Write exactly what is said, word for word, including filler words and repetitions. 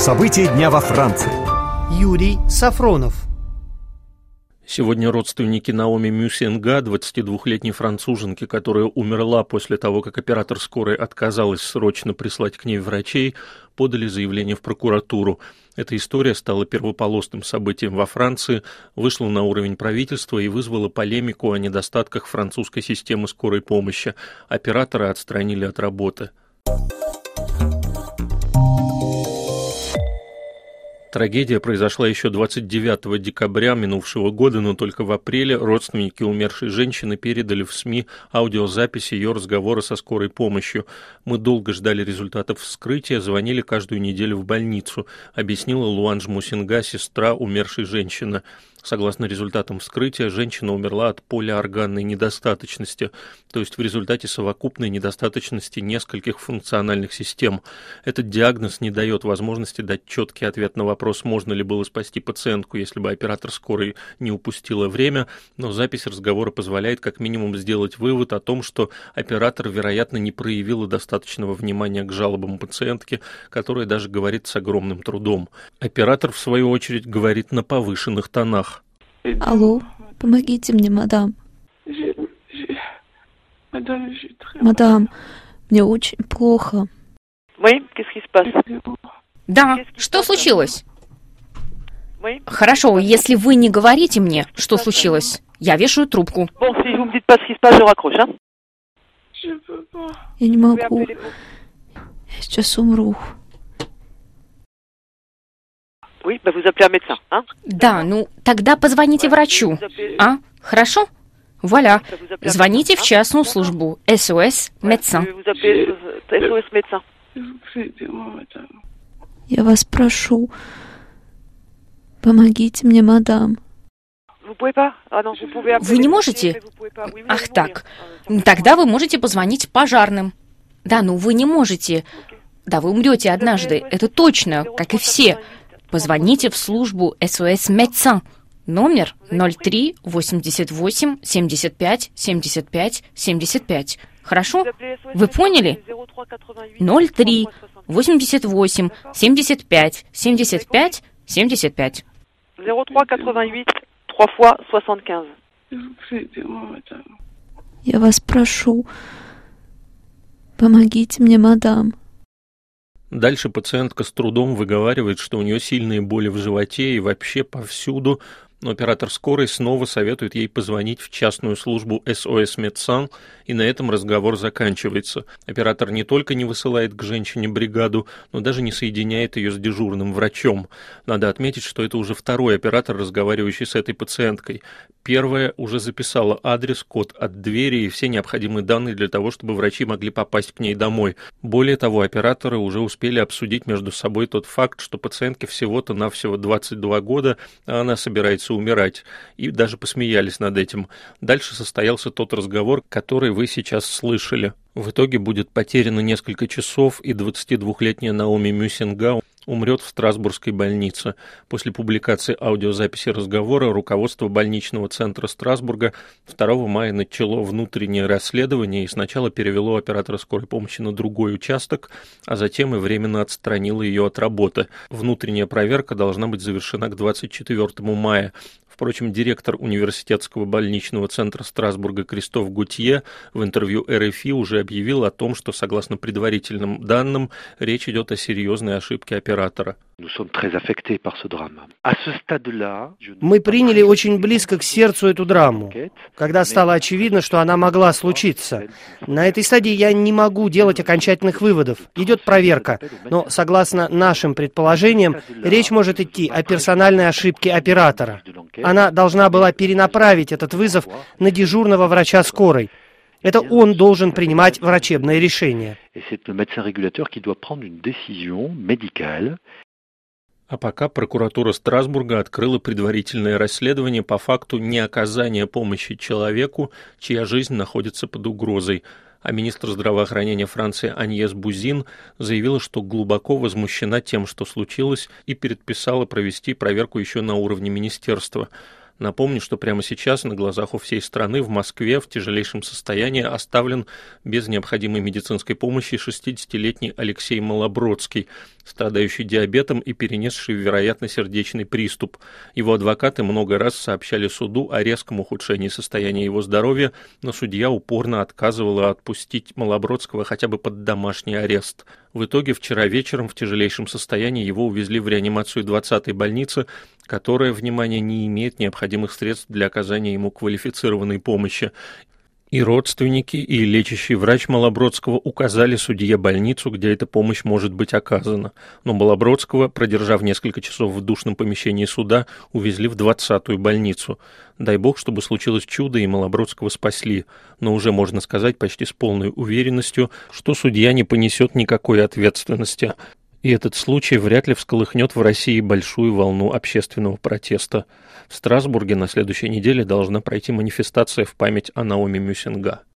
События дня во Франции. Юрий Сафронов. Сегодня родственники Наоми Мюсенга, двадцатидвухлетней француженки, которая умерла после того, как оператор скорой отказалась срочно прислать к ней врачей, подали заявление в прокуратуру. Эта история стала первополосным событием во Франции, вышла на уровень правительства и вызвала полемику о недостатках французской системы скорой помощи. Оператора отстранили от работы. Трагедия произошла еще двадцать девятого декабря минувшего года, но только в апреле родственники умершей женщины передали в СМИ аудиозаписи ее разговора со скорой помощью. «Мы долго ждали результатов вскрытия, звонили каждую неделю в больницу», объяснила Луанж Мусенга, сестра умершей женщины. Согласно результатам вскрытия, женщина умерла от полиорганной недостаточности, то есть в результате совокупной недостаточности нескольких функциональных систем. Этот диагноз не дает возможности дать четкий ответ на вопрос, можно ли было спасти пациентку, если бы оператор скорой не упустила время, но запись разговора позволяет как минимум сделать вывод о том, что оператор, вероятно, не проявила достаточного внимания к жалобам пациентки, которая даже говорит с огромным трудом. Оператор, в свою очередь, говорит на повышенных тонах. Алло, помогите мне, мадам. Мадам, мне очень плохо. Да, что случилось? Хорошо, если вы не говорите мне, что случилось, я вешаю трубку. Я не могу. Я сейчас умру. Да, ну, тогда позвоните врачу, а? Хорошо? Вуаля. Звоните в частную службу эс о эс Médecins. Я вас прошу, помогите мне, мадам. Вы не можете? Ах так, тогда вы можете позвонить пожарным. Да, ну вы не можете. Да, вы умрете однажды, это точно, как и все. Позвоните в службу эс о эс Médecins. Номер ноль три восемьдесят восемь семьдесят пять семьдесят пять семьдесят пять. Хорошо? Вы поняли? ноль три восемьдесят восемь семьдесят пять семьдесят пять семьдесят пять. Я вас прошу, помогите мне, мадам. Дальше пациентка с трудом выговаривает, что у нее сильные боли в животе и вообще повсюду, но оператор скорой снова советует ей позвонить в частную службу эс о эс Médecins, и на этом разговор заканчивается. Оператор не только не высылает к женщине бригаду, но даже не соединяет ее с дежурным врачом. Надо отметить, что это уже второй оператор, разговаривающий с этой пациенткой. Первая уже записала адрес, код от двери и все необходимые данные для того, чтобы врачи могли попасть к ней домой. Более того, операторы уже успели обсудить между собой тот факт, что пациентке всего-то навсего двадцать два года, а она собирается умирать, и даже посмеялись над этим. Дальше состоялся тот разговор, который вы сейчас слышали. В итоге будет потеряно несколько часов, и двадцатидвухлетняя Наоми Мюсенга умрет в Страсбургской больнице. После публикации аудиозаписи разговора руководство больничного центра Страсбурга второго мая начало внутреннее расследование и сначала перевело оператора скорой помощи на другой участок, а затем и временно отстранило ее от работы. Внутренняя проверка должна быть завершена к двадцать четвёртому мая. Впрочем, директор университетского больничного центра Страсбурга Кристоф Готье в интервью эр эф и уже объявил о том, что, согласно предварительным данным, речь идет о серьезной ошибке оператора. Мы приняли очень близко к сердцу эту драму, когда стало очевидно, что она могла случиться. На этой стадии я не могу делать окончательных выводов. Идет проверка, но, согласно нашим предположениям, речь может идти о персональной ошибке оператора. Она должна была перенаправить этот вызов на дежурного врача скорой. Это он должен принимать врачебное решение. А пока прокуратура Страсбурга открыла предварительное расследование по факту неоказания помощи человеку, чья жизнь находится под угрозой. А министр здравоохранения Франции Аньес Бузин заявила, что глубоко возмущена тем, что случилось, и предписала провести проверку еще на уровне министерства. Напомню, что прямо сейчас на глазах у всей страны в Москве в тяжелейшем состоянии оставлен без необходимой медицинской помощи шестидесятилетний Алексей Малобродский, страдающий диабетом и перенесший, вероятно, сердечный приступ. Его адвокаты много раз сообщали суду о резком ухудшении состояния его здоровья, но судья упорно отказывала отпустить Малобродского хотя бы под домашний арест. В итоге вчера вечером в тяжелейшем состоянии его увезли в реанимацию двадцатой больницы, которая, внимание, не имеет необходимых средств для оказания ему квалифицированной помощи. И родственники, и лечащий врач Малобродского указали судье больницу, где эта помощь может быть оказана. Но Малобродского, продержав несколько часов в душном помещении суда, увезли в двадцатую больницу. Дай бог, чтобы случилось чудо, и Малобродского спасли. Но уже можно сказать почти с полной уверенностью, что судья не понесет никакой ответственности. И этот случай вряд ли всколыхнет в России большую волну общественного протеста. В Страсбурге на следующей неделе должна пройти манифестация в память о Наоми Мюсинга.